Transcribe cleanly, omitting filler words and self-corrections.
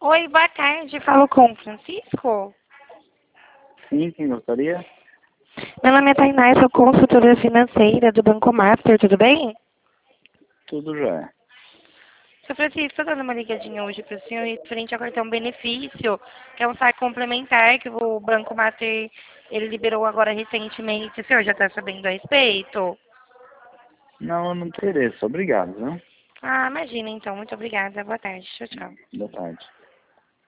Oi, boa tarde. Falo com o Francisco. Sim, quem gostaria? Meu nome é Tainá, sou consultora financeira do Banco Master, tudo bem? Tudo já. Seu Francisco, estou dando uma ligadinha hoje para o senhor referente ao cartão benefício, que é um saque complementar que o Banco Master ele liberou agora recentemente. O senhor já está sabendo a respeito? Não, eu não interessa. Obrigado, viu? Ah, imagina então. Muito obrigada. Boa tarde. Tchau, tchau. Boa tarde.